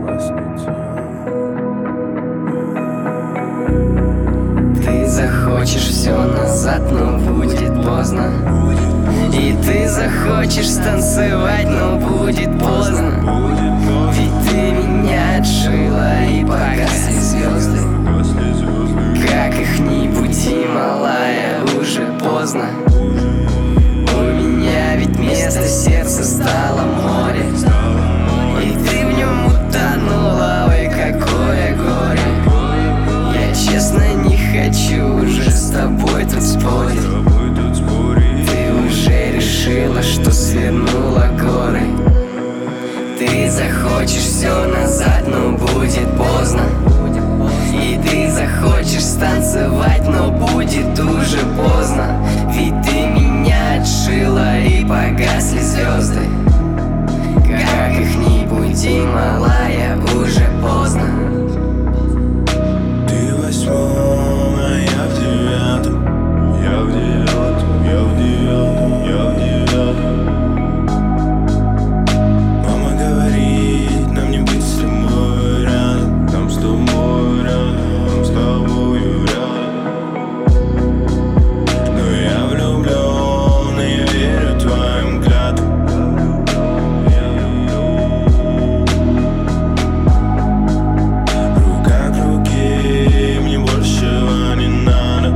Ты захочешь все назад, но будет поздно. И ты захочешь станцевать, но будет поздно. Ведь ты меня отшила и погасли звезды. Как их не буди, малая, уже поздно. У меня ведь вместо сердца стало море, и ты в нем утонула, ой, какое горе. Я честно не хочу уже с тобой тут спорить. Ты уже решила, что свернула горы. Ты захочешь все назад, но будет поздно. И ты захочешь станцевать, но будет уже поздно. Ведь ты меня отшила и погасли звезды. Как их не буди, малая, уже поздно. Ты в 8-м, а я в 9-м. Я в 9-м, я в 9-м, я в 9-м. Мама говорит, нам не быть с тобой рядом. Нам с тобой рядом, нам с тобою рядом. Но я влюблен и верю твоим клятвам. Рука к руке, мне большего не надо.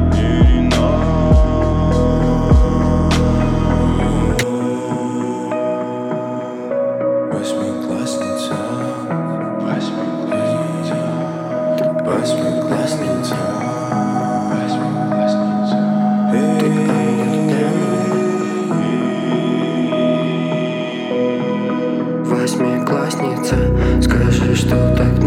Восьмиклассница, восьмиклассница, восьмиклассница, восьмиклассница. Восьмиклассница, скажи, что так